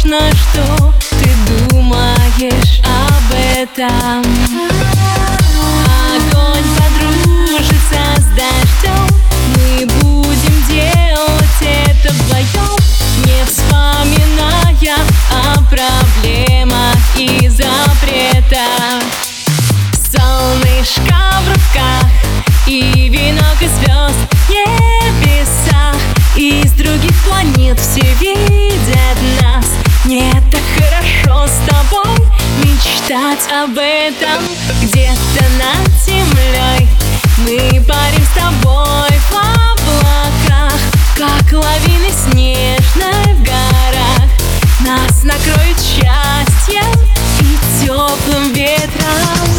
важно, что ты думаешь об этом. Огонь подружится с дождем, мы будем делать это вдвоем, не вспоминая о проблемах и запретах. Солнышко в руках и венок из звезд в небесах. Из других планет все видят нас. Мне так хорошо с тобой мечтать об этом. Где-то над землей мы парим с тобой в облаках, как лавины снежной в горах. Нас накроет счастьем и теплым ветром.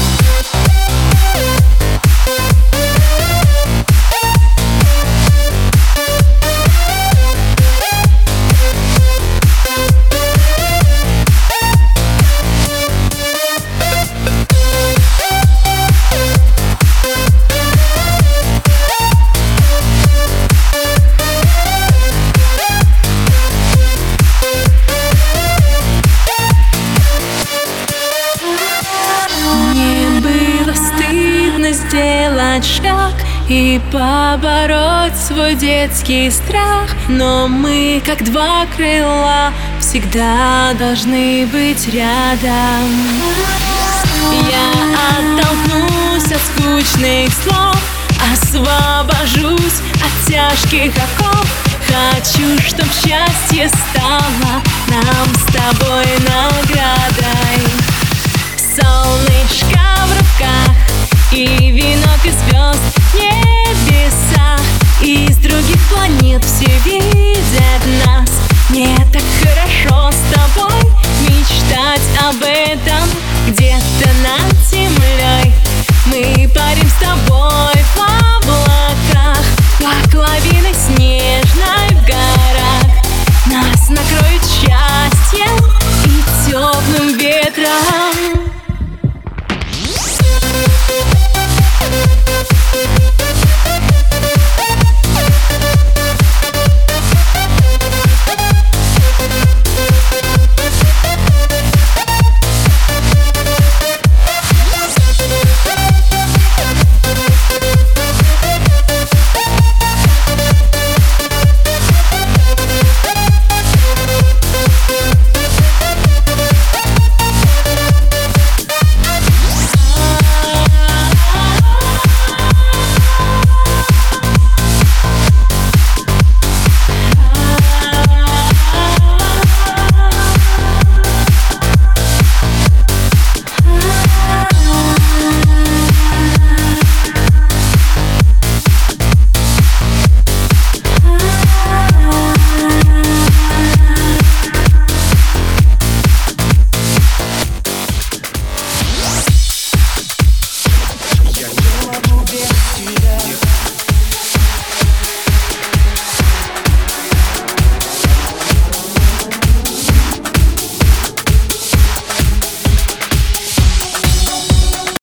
Сделать шаг и побороть свой детский страх, но мы, как два крыла, всегда должны быть рядом. Я оттолкнусь от скучных слов, освобожусь от тяжких оков. Хочу, чтоб счастье стало нам с тобой наградой. Солнышко в руках и венок из звезд в небесах. Из других планет все видят нас. Мне так хорошо с тобой мечтать об этом. Где-то над землей мы парим с тобой в облаках, как лавины снежной в горах. Нас накроет счастьем и теплым ветром.